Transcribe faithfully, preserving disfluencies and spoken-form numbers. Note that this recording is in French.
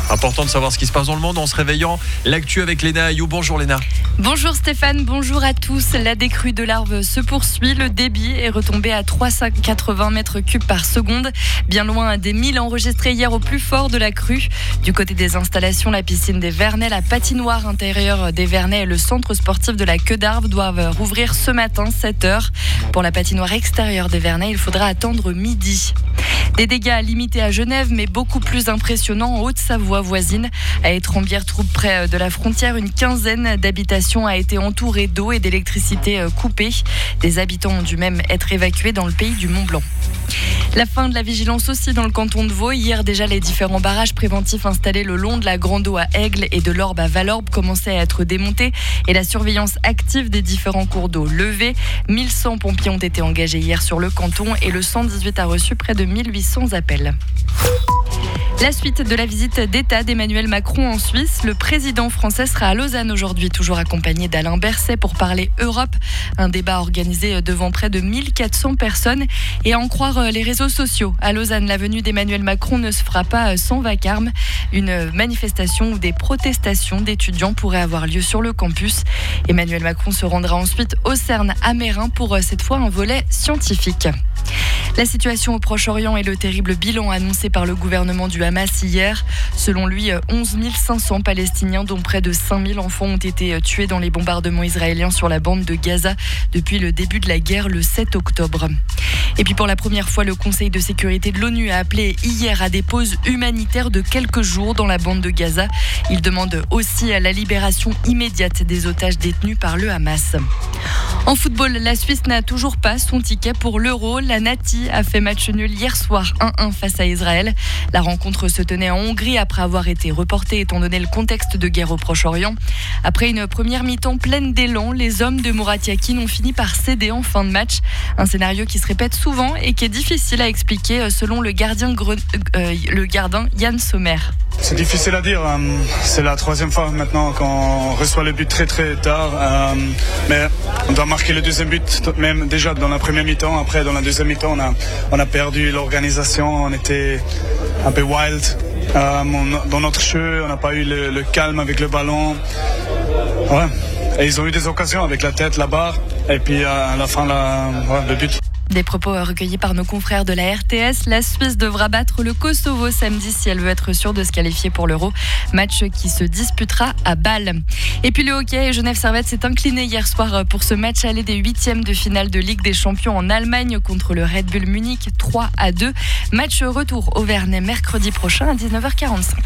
Important de savoir ce qui se passe dans le monde en se réveillant. L'actu avec Léna Ayou. Bonjour Léna. Bonjour Stéphane, bonjour à tous. La décrue de l'Arve se poursuit. Le débit est retombé à trois cent quatre-vingts mètres cubes par seconde, bien loin des mille enregistrés hier au plus fort de la crue. Du côté des installations, la piscine des Vernets, la patinoire intérieure des Vernets et le centre sportif de la Queue d'Arve doivent rouvrir ce matin, sept heures. Pour la patinoire extérieure des Vernets, il faudra attendre midi. Des dégâts limités à Genève, mais beaucoup plus impressionnants en Haute-Savoie voisine. À Étrembières, troupe près de la frontière, une quinzaine d'habitations a été entourée d'eau et d'électricité coupée. Des habitants ont dû même être évacués dans le pays du Mont-Blanc. La fin de la vigilance aussi dans le canton de Vaud. Hier déjà, les différents barrages préventifs installés le long de la Grande Eau à Aigle et de l'Orbe à Valorbe commençaient à être démontés et la surveillance active des différents cours d'eau levée. mille cent pompiers ont été engagés hier sur le canton et le cent dix-huit a reçu près de mille huit cents appels. La suite de la visite d'État d'Emmanuel Macron en Suisse. Le président français sera à Lausanne aujourd'hui, toujours accompagné d'Alain Berset pour parler Europe. Un débat organisé devant près de mille quatre cents personnes. Et à en croire les réseaux sociaux, à Lausanne, la venue d'Emmanuel Macron ne se fera pas sans vacarme. Une manifestation ou des protestations d'étudiants pourraient avoir lieu sur le campus. Emmanuel Macron se rendra ensuite au CERN à Meyrin pour cette fois un volet scientifique. La situation au Proche-Orient et le terrible bilan annoncé par le gouvernement du Hamas hier. Selon lui, onze mille cinq cents Palestiniens, dont près de cinq mille enfants, ont été tués dans les bombardements israéliens sur la bande de Gaza depuis le début de la guerre le sept octobre. Et puis pour la première fois, le Conseil de sécurité de l'ONU a appelé hier à des pauses humanitaires de quelques jours dans la bande de Gaza. Il demande aussi la libération immédiate des otages détenus par le Hamas. En football, la Suisse n'a toujours pas son ticket pour l'Euro. La Nati a fait match nul hier soir un un face à Israël. La rencontre se tenait en Hongrie après avoir été reportée étant donné le contexte de guerre au Proche-Orient. Après une première mi-temps pleine d'élan, les hommes de Murat Yakin ont fini par céder en fin de match. Un scénario qui se répète souvent et qui est difficile à expliquer selon le gardien, Gre- euh, le gardien Yann Sommer. C'est difficile à dire. C'est la troisième fois maintenant qu'on reçoit le but très très tard. Mais on doit marquer le deuxième but, même déjà dans la première mi-temps. Après, dans la deuxième mi-temps, on a, on a perdu l'organisation. On était un peu wild dans notre jeu. On n'a pas eu le, le calme avec le ballon. Ouais. Et ils ont eu des occasions avec la tête, la barre. Et puis à la fin, la, ouais, le but. Des propos recueillis par nos confrères de la R T S. La Suisse devra battre le Kosovo samedi si elle veut être sûre de se qualifier pour l'Euro. Match qui se disputera à Bâle. Et puis le hockey, Genève Servette s'est incliné hier soir pour ce match aller des huitièmes de finale de Ligue des Champions en Allemagne contre le Red Bull Munich, trois à deux. Match retour au Vernet mercredi prochain à dix-neuf heures quarante-cinq.